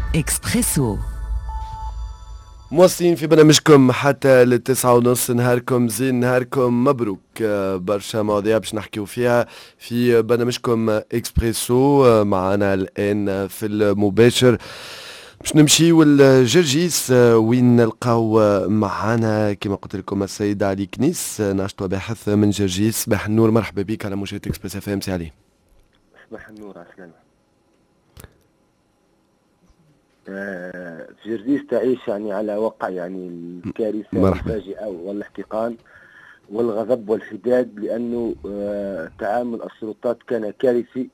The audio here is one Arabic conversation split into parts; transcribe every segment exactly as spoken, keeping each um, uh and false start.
إكسبريسو. مواصلين في برنامجكم حتى للتسعة ونص. نهاركم زين، نهاركم مبروك. برشا مواضيع باش نحكيو فيها في برنامجكم اكسبريسو. معنا الآن في المباشر باش نمشيو لجرجيس وين نلقاو معنا كما قلت لكم السيد علي كنيس، ناشط وباحث من جرجيس. صباح النور، مرحبا بك على موجة اكسبريس اف ام. سي علي. صباح النور، عسلامة. آه، في جرجيس تعيش يعني على وقع يعني الكارثة مرحبا. المفاجئة والاحتقان والغضب والحداد، لأنه آه، تعامل السلطات كان كارثي.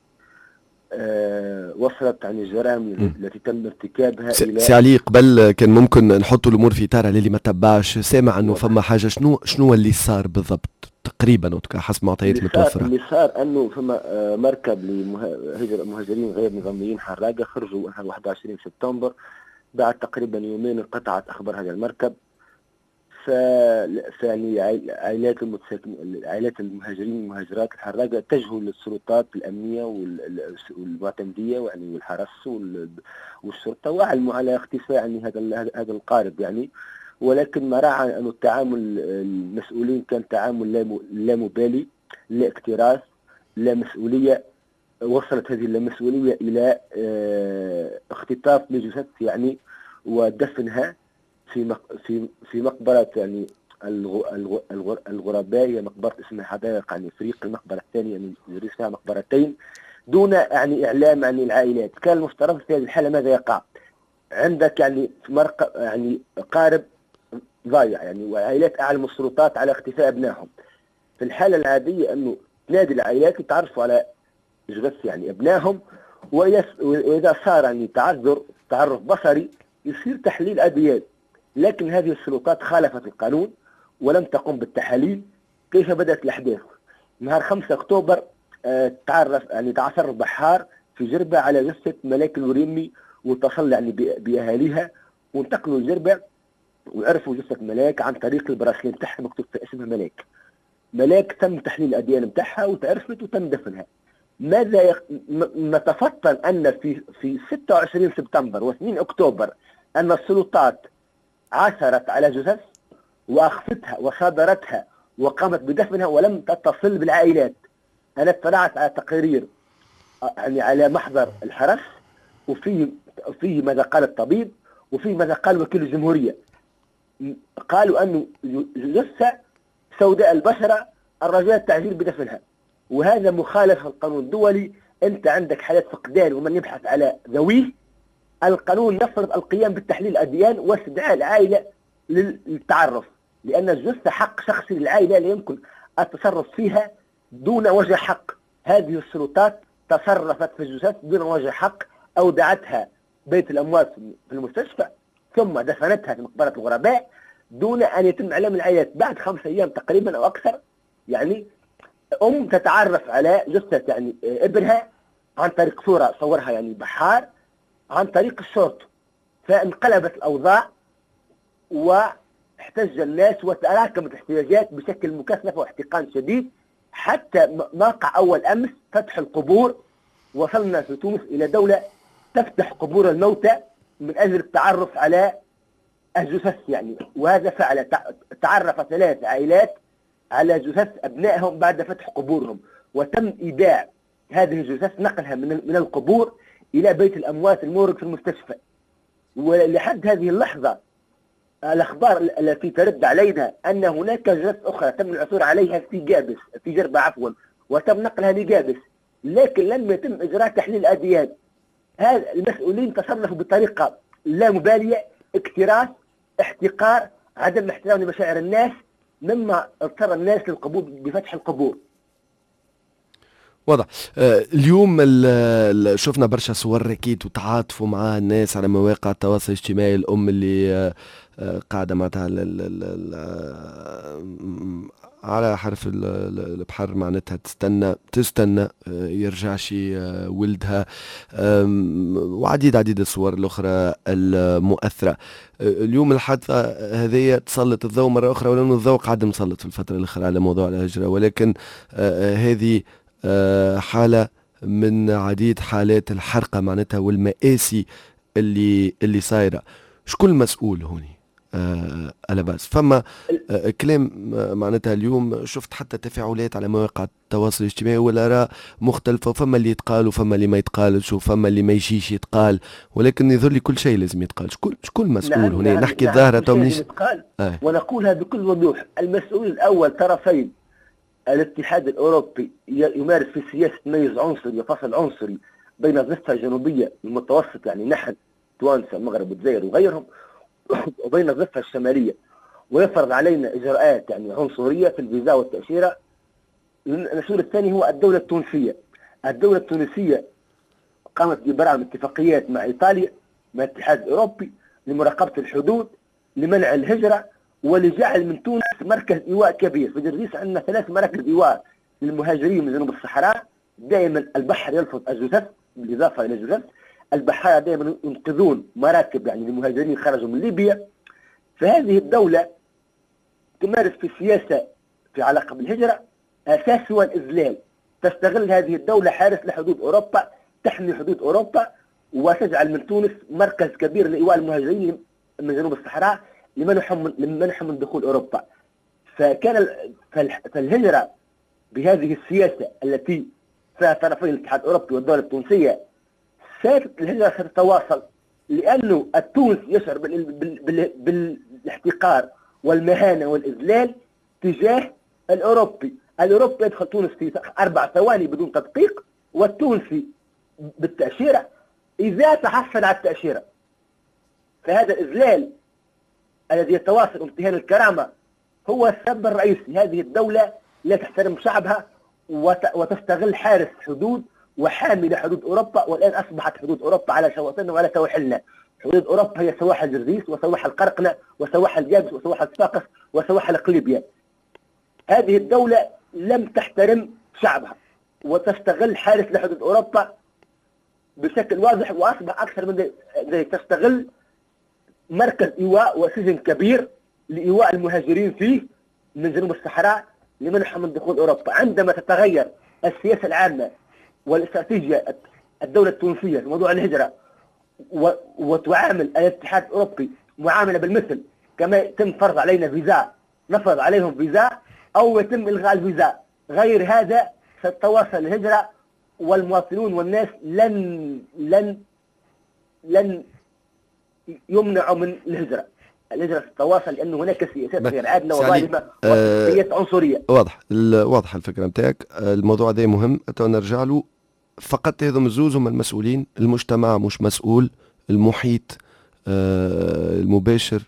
آه، وصلت عن الجرائم التي تم ارتكابها إلى سي علي، قبل كان ممكن نحطوا الامور في اطار على اللي ما تبعش، سامع انه فما حاجه. شنو شنو اللي صار بالضبط تقريبا حسب معطيات اللي صار متوفره؟ اللي صار انه فما آه، مركب لمهاجرين غير نظاميين حراقه خرجوا نهار واحد وعشرين سبتمبر. بعد تقريبا يومين انقطعت اخبار هذا المركب. ف يعني عائلات المتساكن عائلات المهاجرين والمهاجرات الحراقه اتجهوا للسلطات الامنيه والمعتمديه يعني والحرس والشرطه، وعلموا على اختفاء يعني هذا هذا القارب يعني. ولكن ما راعى أن التعامل المسؤولين كان تعامل لا مبالي، لا اكتراث، لا مسؤولية. وصلت هذه اللامسؤولية إلى اختطاف لجثث يعني ودفنها في في في مقبرة يعني الغرباء. هي مقبرة اسمها حدائق يعني فريق. المقبرة الثانية يعني يريد فيها مقبرتين دون يعني إعلام عن العائلات. كان المفترض في هذه الحالة ماذا يقع؟ عندك يعني مرق يعني قارب ضايع يعني، وعائلات أعلم السلطات على اختفاء أبنائهم. في الحالة العادية أنه تنادي العائلات يتعرفوا على جثث يعني أبنائهم، وإذا صار يعني تعذر تعرف بصري يصير تحليل أديان. لكن هذه السلطات خالفت القانون ولم تقم بالتحاليل. كيف بدأت الأحداث؟ نهار خمسة أكتوبر آه تعرف يعني تعثر بحار في جربة على جثة ملاك الوريمي، واتصل يعني بأهاليها وانتقلوا لجربة وعرفوا جثة ملاك عن طريق البراسلين بتاعها مكتوب في اسمها ملاك. ملاك تم تحليل الأديان بتاعها وتعرفت وتم دفنها. ماذا يخ... نتفطن أن في في ستة وعشرين سبتمبر واثنين أكتوبر أن السلطات عثرت على جثث وأخفتها وصادرتها وقامت بدفنها ولم تتصل بالعائلات. أنا اطلعت على تقارير يعني على محضر الحرس، وفيه فيه ماذا قال الطبيب وفيه ماذا قال وكيل الجمهورية. قالوا أنه جثة سوداء البشرة الرجاء التعجيل بدفنها، وهذا مخالف القانون الدولي. أنت عندك حالات فقدان ومن يبحث على ذويه، القانون يفرض القيام بالتحليل الأديان واستدعاء العائلة للتعرف، لأن الجثة حق شخصي للعائلة لا يمكن التصرف فيها دون وجه حق. هذه السلطات تصرفت في الجثث دون وجه حق، أودعتها بيت الأموات في المستشفى ثم دفنتها في مقبرة الغرباء دون أن يتم إعلام العائلات. بعد خمسة أيام تقريبا أو أكثر يعني أم تتعرف على جثة يعني ابنها عن طريق صورة صورها يعني بحار عن طريق الشرطة. فانقلبت الأوضاع واحتج الناس وتراكمت الاحتجاجات بشكل مكثف واحتقان شديد، حتى موقع أول أمس فتح القبور. وصلنا في تونس إلى دولة تفتح قبور الموتى من أجل التعرف على الجثث يعني. وهذا فعل. تعرف ثلاث عائلات على جثث أبنائهم بعد فتح قبورهم، وتم إيداع هذه الجثث نقلها من من القبور إلى بيت الأموات المورد في المستشفى. ولحد هذه اللحظة الأخبار التي ترد علينا أن هناك جثث أخرى تم العثور عليها في جابس في جربة عفوا وتم نقلها لجابس، لكن لم يتم إجراء تحليل أديان. هذا المسؤولين تصرفوا بطريقة لا مبالية، اكتراث، احتقار، عدم احترام لمشاعر الناس، مما اضطر الناس للقبول بفتح القبور. واضح. آه اليوم ال ال شفنا برشا صور ركيت وتعاطفوا مع الناس على مواقع التواصل الاجتماعي. الأم اللي آه آه قاعدة معناتها على حرف البحر معناتها تستنى تستنى آه يرجع شي آه ولدها، وعديد عديد الصور الأخرى المؤثرة. آه اليوم الحادثة هذه تسلط الضوء مرة أخرى، ولأنه الضوء قاعد مسلط في الفترة الأخرى على موضوع الهجرة، ولكن آه هذه حالة من عديد حالات الحرقة معناتها والمآسي اللي اللي صايره. شكون المسؤول هوني آه على باس؟ فما آه كلام آه معناتها اليوم شفت حتى تفاعلات على مواقع التواصل الاجتماعي والآراء مختلفة، وفما اللي يتقال وفما اللي ما يتقالش وفما اللي ما يجيش يتقال، ولكن يظهر لي كل شيء لازم يتقال. شكون شكون المسؤول نعم هنا؟ نعم نحكي نعم الظاهرة كل شيء تومنيش يتقال، آه. ونقولها بكل وضوح. المسؤول الأول طرفين، الاتحاد الأوروبي يمارس في سياسة تميز عنصري وفصل عنصري بين الضفة الجنوبية المتوسط، يعني نحن توانسة المغرب والجزائر وغيرهم، وبين الضفة الشمالية، ويفرض علينا إجراءات يعني عنصرية في الفيزا والتأشيرة. المسؤول الثاني هو الدولة التونسية. الدولة التونسية قامت ببرامج اتفاقيات مع إيطاليا مع الاتحاد الأوروبي لمراقبة الحدود، لمنع الهجرة، ولجعل من تونس مركز إيواء كبير. في جرجيس عندنا ثلاث مراكز إيواء للمهاجرين من جنوب الصحراء. دائما البحر يلفظ الجثث، بالإضافة إلى الجثث البحارة دائما ينقذون مراكب يعني للمهاجرين خرجوا من ليبيا. فهذه الدولة تمارس في السياسة في علاقة بالهجرة أساس هو الإذلال. تستغل هذه الدولة حارس لحدود أوروبا، تحمي حدود أوروبا، وتجعل من تونس مركز كبير لإيواء المهاجرين من جنوب الصحراء لمنعهم لمنعهم من دخول أوروبا. فكان فالهجرة بهذه السياسة التي فيها طرفي الاتحاد الأوروبي والدولة التونسية، الهجرة ستتواصل، لأنه التونس يشعر بال... بال... بال... بالاحتقار والمهانة والإذلال تجاه الأوروبي. الأوروبي يدخل تونس في أربع ثواني بدون تدقيق، والتونسي بالتأشيرة إذا تحصل على التأشيرة. فهذا الإذلال الذي يتواصل امتهان الكرامة هو السبب الرئيسي. هذه الدولة لا تحترم شعبها وت... وتستغل حارس حدود وحامي لحدود أوروبا. والآن أصبحت حدود أوروبا على شواطئنا وعلى سواحلنا. حدود أوروبا هي سواحل جرجيس وسواحل قرقنة وسواحل جابس وسواحل صفاقس وسواحل قليبية. هذه الدولة لم تحترم شعبها وتستغل حارس لحدود أوروبا بشكل واضح، وأصبح أكثر من ذلك تستغل مركز إيواء وسجن كبير لإيواء المهاجرين فيه من جنوب الصحراء لمنعهم من دخول أوروبا. عندما تتغير السياسة العامة والاستراتيجية الدولة التونسية في موضوع الهجرة وتعامل الاتحاد الأوروبي معاملة بالمثل، كما يتم فرض علينا فيزا نفرض عليهم فيزا أو يتم إلغاء الفيزا، غير هذا ستتواصل الهجرة والمواطنون والناس لن لن لن يمنعوا من الهجرة. الهجرة تتواصل لأنه هناك سياسات غير عادلة وظالمة وسياسات عنصرية. واضح واضح الفكرة نتاعك. الموضوع ده مهم نرجع له. فقط هذم الزوز هم المسؤولين، المجتمع مش مسؤول، المحيط المباشر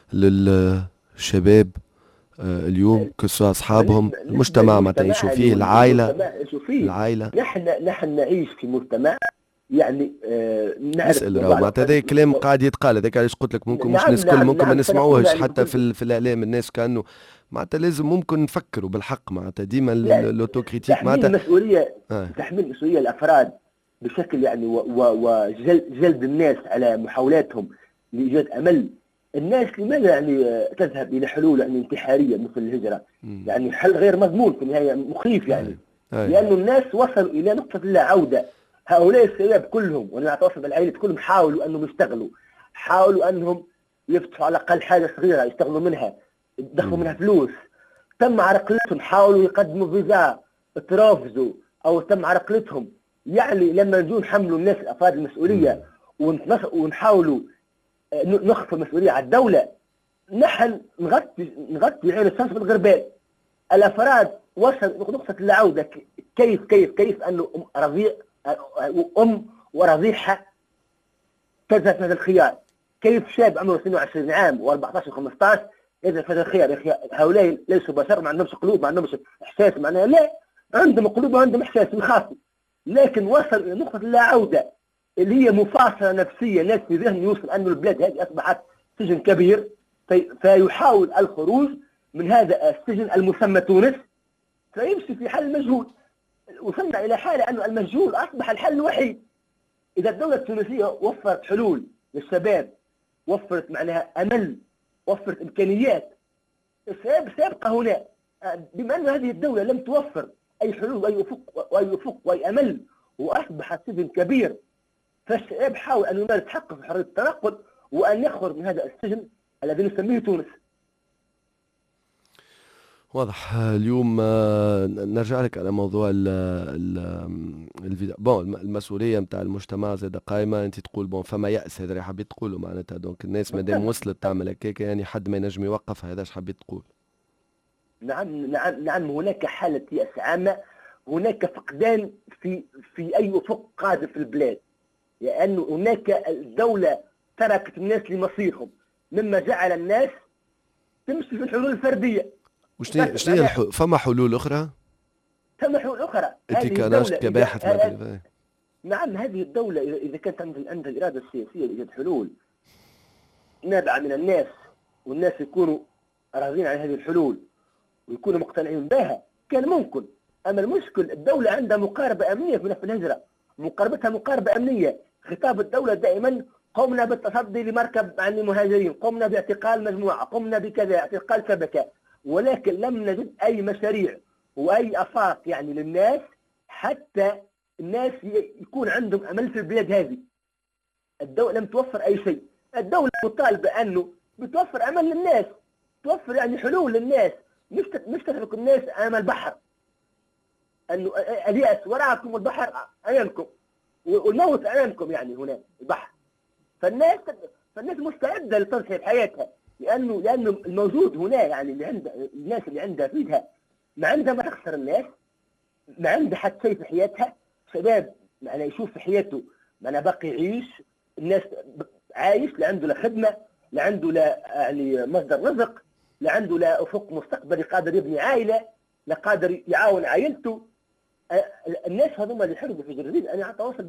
للشباب اليوم كسوا أصحابهم، المجتمع ما تعيشوا فيه، العائلة العائلة نحن نحن نعيش في مجتمع يعني آه نعرف معناتها هذا كلام قاعد يتقال. هذاك علاش قلت لك ممكن مش الناس الكل ممكن ما نسمعوهش يعني حتى في, في الاعلام. الناس كانوا معناتها لازم ممكن نفكروا بالحق معناتها ديما الاوتوكريتيك معناتها تحميل مسؤوليه آه. تحميل مسؤوليه الافراد بشكل يعني وجلد الناس على محاولاتهم لايجاد امل. الناس لماذا يعني تذهب الى حلول يعني انتحاريه مثل الهجره؟ م. يعني حل غير مضمون في النهايه، مخيف يعني آه. آه. لانه الناس وصلوا الى نقطه لا عوده. هؤلاء الشباب كلهم وانا اتواصل بالعائله كلهم حاولوا انهم يشتغلوا، حاولوا انهم يفتحوا على الاقل حاجه صغيره يشتغلوا منها يدخلوا منها فلوس. تم عرقلتهم، حاولوا يقدموا فيزا ترافزوا او تم عرقلتهم. يعني لما نجوا نحملوا الناس الافراد المسؤوليه ونحاولوا نخفوا المسؤوليه على الدوله، نحن نغطي نغطي عين الشمس بالغربال. الافراد وصل نقطه العوده. كيف كيف كيف انه رضيع أم ورضيعها تذهب في هذا الخيار؟ كيف شاب عمره اثنين وعشرين عام و14 و15 يذهب في هذا الخيار؟ هؤلاء ليسوا بشر، ما عندهمش قلوب، ما عندهمش احساس، معناها لا عندهم قلوب وعندهم احساس يخافوا. لكن وصل الى نقطه لا عوده اللي هي مفاصله نفسيه. الناس في ذهن يوصل انه البلاد هذه اصبحت سجن كبير، في فيحاول الخروج من هذا السجن المسمى تونس، فيمشي في حل المجهول. وصلنا إلى حالة أن المجهول أصبح الحل الوحيد. إذا الدولة التونسية وفرت حلول للشباب، وفرت معناها أمل، وفرت إمكانيات، سيبقى هنا. بما أن هذه الدولة لم توفر أي حلول وأي أفق وأي أفق وأي أمل وأصبحت سجن كبير، فالشباب حاول ان يمارس حقه في حريه التنقل وان يخرج من هذا السجن الذي نسميه تونس. واضح. اليوم آه، نرجع لك على موضوع ال ال الفيدا بون الم- المسؤوليه نتاع المجتمع زاد قايمه. انت تقول بون فما يأس، هذا اللي حبيت تقوله معناتها. دونك الناس مادام متفق وصلت تعمل هكاك يعني حد ما ينجم يوقف. هذا اش حبيت تقول؟ نعم نعم نعم، هناك حالة يأس عامة، هناك فقدان في في أي أفق قادم في البلاد، لأن هناك الدولة تركت الناس لمصيرهم، مما جعل الناس تمشي في الحلول الفردية. وشنو بس شنو هي معناها الح... فما حلول اخرى؟ ثم حلول أخرى. انت هذه كناشط الدولة إذا كباحث ما ه- ادري. نعم، هذه الدولة إذا إذا كانت عندها عندها الإرادة السياسية لإيجاد حلول نابعة من الناس، والناس يكونوا راضين عن هذه الحلول ويكونوا مقتنعين بها، كان ممكن. اما المشكل الدوله عندها مقاربه امنيه في ملف الهجره، مقاربتها مقاربه امنيه. خطاب الدوله دائما قمنا بالتصدي لمركب عن المهاجرين، قمنا باعتقال مجموعه، قمنا بكذا، اعتقال شبكه، ولكن لم نجد اي مشاريع واي افاق يعني للناس حتى الناس يكون عندهم امل في البلاد هذه. الدوله لم توفر اي شيء. الدوله مطالبه انه بتوفر امل للناس، توفر يعني حلول للناس، مش مش تترك الناس امام البحر، انه الياس وراءكم والبحر امامكم والموت امامكم، يعني هنا البحر. فالناس فالناس مستعده لتضحية بحياتها، لانه لانه الموجود هنا يعني اللي عند الناس اللي عندها فيها ما عندها ما تخسر. الناس ما عندها حتى شيء في حياتها. شباب يعني يشوف في حياته ما باقي يعيش، الناس عايش، لا عنده لا خدمه، لا عنده لا يعني مصدر رزق، لا عنده لا افق مستقبلي قادر يبني عائله، لا قادر يعاون عائلته. الناس هذوما اللي حرقوا في جرجير انا اتواصل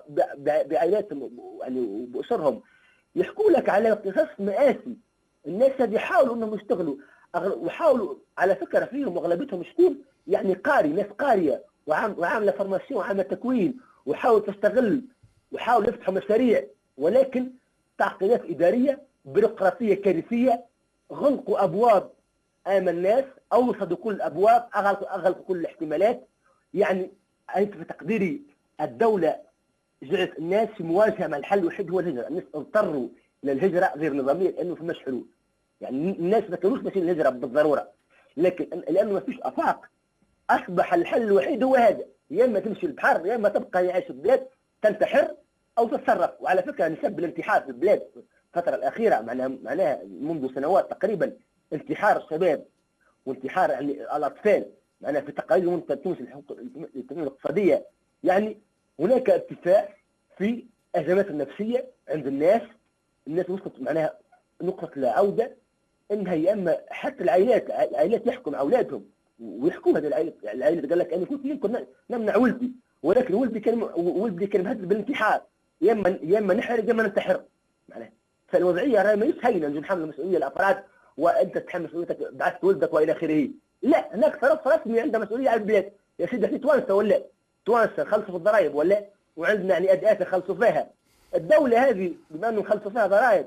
بعائلاتهم يعني وباسرهم، يحكوا لك على قصص مآسي. الناس هذه يحاولوا انهم يشتغلوا، وحاولوا على فكره فيهم واغلبيتهم شكون يعني قاري، ناس قاريه وعامله فورماسيون وعامله تكوين، وحاول تستغل وحاول يفتحوا مشاريع، ولكن تعقيدات اداريه بيروقراطيه كارثيه، غلقوا ابواب امام الناس، اوصدوا كل الابواب، اغلقوا اغلقوا كل الاحتمالات. يعني انت في تقديري الدوله جعلت الناس في مواجهه مع الحل الوحيد هو الهجره. الناس اضطروا الى الهجره غير نظاميه لانه فماش حلول. يعني الناس ما كانوش ماشيين الهجره بالضروره، لكن لانه ما فيش افاق اصبح الحل الوحيد هو هذا، يا اما تمشي البحر يا اما تبقى يعيش في البلاد تنتحر او تتصرف. وعلى فكره نسب الانتحار في البلاد الفتره الاخيره معناها معناها منذ سنوات تقريبا انتحار الشباب وانتحار يعني الاطفال معناها في تقارير منتدى التونسي للتنميه الاقتصاديه. يعني هناك ارتفاع في الازمات النفسيه عند الناس. الناس وصلت معناها نقطه لا عوده، انها يا اما حتى العائلات العائلات يحكم اولادهم ويحكوا هذه العائله. العائله قال لك انا كنت يمكن نمنع ولدي، ولكن ولدي كان ولدي كان مهدد بالانتحار، يا اما يا اما نحرق يا اما ننتحر معناها. فالوضعيه راهي ماهيش هينه نجي نحمل المسؤوليه الافراد وانت تتحمل مسؤوليتك بعثت ولدك والى اخره. لا، هناك طرف رسمي عنده مسؤوليه على البلاد. يا سيدي احنا توانسه ولا توانسه خلصوا في الضرائب ولا، وعندنا يعني اداه يخلصوا فيها. الدوله هذه بما انه خلصوا فيها ضرائب،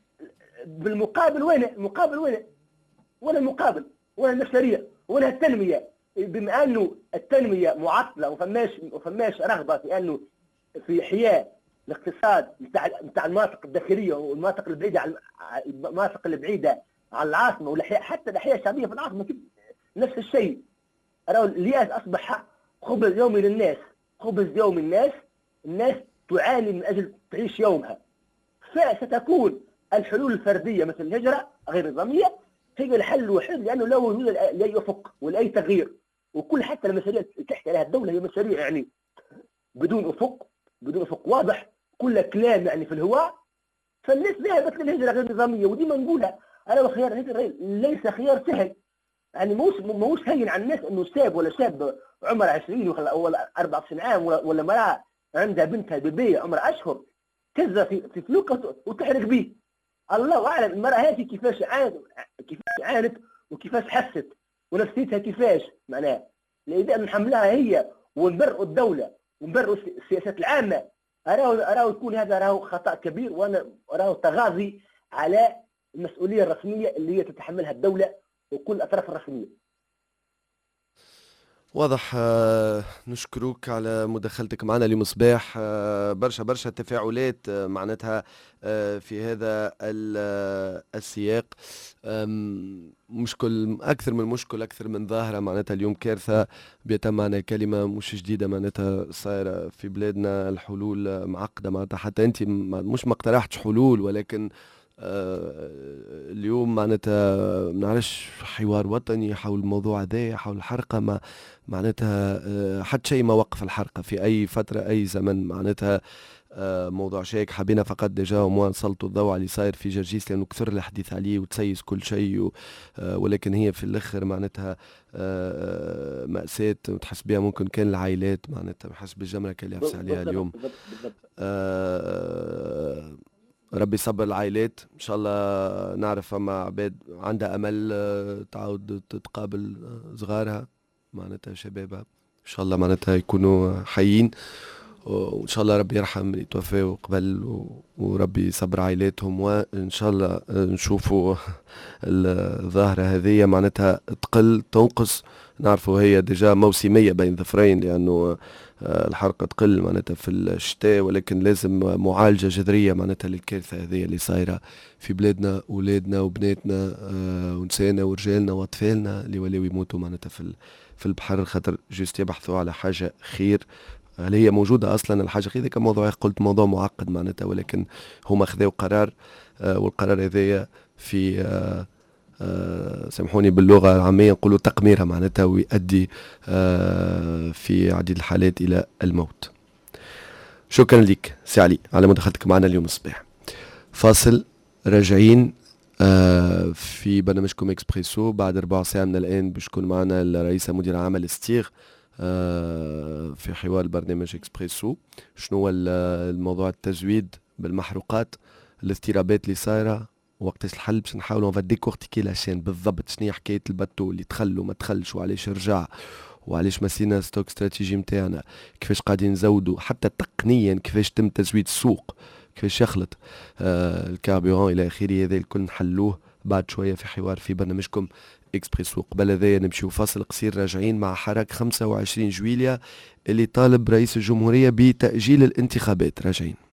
بالمقابل وين المقابل وين وين المقابل وين المشاريع وين التنميه؟ بما انه التنميه معطله وفماش وفماش رغبه في انه في احياء الاقتصاد نتاع نتاع المناطق الداخليه والمناطق البعيده عن المناطق البعيده عن العاصمه، والاحياء حتى الاحياء الشعبيه في العاصمه نفس الشيء. الياس اصبح خبز يومي للناس، خبز يومي الناس. الناس تعاني من اجل تعيش يومها. فستكون الحلول الفرديه مثل الهجره غير نظاميه هي الحل الوحيد، لانه لا وجود لاي افق ولا اي تغيير. وكل حتى المشاريع اللي تحكي عليها الدوله هي مشاريع يعني بدون افق، بدون افق واضح، كل كلام يعني في الهواء. فالناس ذهبت للهجره غير نظاميه، وديما نقولها انا وخيار الهجره ليس خيار سهل. يعني موش موش هين على الناس انه شاب ولا شاب عمره عشرين ولا أربعة وعشرين عام ولا مراه عندها بنتها بيبي عمرها اشهر تزرع في في فلوكه وتحرق به. الله اعلم المراه هذه كيفاش عانت كيفاش عانت وكيفاش حست ونفسيتها كيفاش معناها. اذا نحملها هي ونبرئوا الدوله ونبرئوا السياسات العامه، اراه اراه يكون هذا راهو خطا كبير، وانا اراه تغاضي على المسؤوليه الرسميه اللي هي تتحملها الدوله وكل الاطراف الرسميه. واضح. آه، نشكروك على مداخلتك معنا اليوم صباح. آه، برشا برشا تفاعلات آه، معناتها آه، في هذا ال- آه، السياق. آم، مشكل أكثر من مشكل، أكثر من ظاهرة، معناتها اليوم كارثة بيتم معناها كلمة مش جديدة معناتها صايرة في بلادنا. الحلول آه، معقدة، معناتها حتى أنت م- مش ما اقترحتش حلول، ولكن آه، اليوم معناتها منعرفش حوار وطني حول الموضوع هذا، حول الحرقة. ما معناتها آه، حتى شيء ما وقف الحرقة في أي فترة أي زمن. معناتها آه، موضوع شيك حبينا فقط ديجا وموا نسلطوا الضوء على اللي صاير في جرجيس، لأنه كثر الحديث عليه وتسيس كل شيء و... آه، ولكن هي في الآخر معناتها آه، مأساة تحس بها ممكن كان العائلات معناتها حسب الجمرة اللي يفس عليها بالضبط اليوم. بالضبط بالضبط. آه، ربي يصبر العائلات ان شاء الله. نعرف فما عباد عندها امل آه، تعاود تتقابل آه، صغارها معناتها شبابها، ان شاء الله معناتها يكونوا حيين، وان شاء الله ربي يرحم اللي توفاوا قبل و- وربي يصبر عائلاتهم، وان شاء الله آه، نشوفوا الظاهرة هذه معناتها تقل تنقص. نعرفوا هي ديجا موسمية بين ظفرين، لأنه آه، الحرقة تقل معناتها في الشتاء، ولكن لازم معالجة جذرية معناتها للكارثة هذه اللي صايرة في بلادنا. أولادنا وبناتنا آه، ونسانا ورجالنا وأطفالنا اللي ولاو يموتوا معناتها في ال- في البحر، خاطر جست يبحثوا على حاجة خير. هل هي موجودة أصلا الحاجة خير؟ ذاك موضوع قلت موضوع معقد معناتها، ولكن هما خذوا قرار آه، والقرار هذايا في آه، آه، سامحوني باللغة العامية نقولوا تقميرها معناتها، ويؤدي آه، في عديد الحالات إلى الموت. شكرا لك سي علي على مداخلتك معنا اليوم الصباح. فاصل، راجعين آه، في برنامجكم اكسبريسو بعد ربع ساعة من الآن باش تكون معنا الرئيسة مدير عام الاستيغ آه، في حوار برنامج اكسبريسو. شنو هو ال- الموضوع التزويد بالمحروقات، الاضطرابات اللي صايرة، وقت الحل باش نحاولوا نفديك وقت كي لاشين بالضبط شنو هي حكاية الباتو اللي دخل وما دخلش وعلاش رجع وعلاش مسينا ستوك استراتيجي متاعنا، كيفاش قاعدين نزودوا حتى تقنيا، كيفاش تم تزويد السوق، كيفاش يخلط آه الكاربيورون الى اخره. هذا الكل نحلوه بعد شويه في حوار في برنامجكم اكسبريسو. قبل هذايا نمشيو فاصل قصير، راجعين مع حراك خمسة وعشرين جويليا اللي طالب رئيس الجمهورية بتأجيل الانتخابات. راجعين.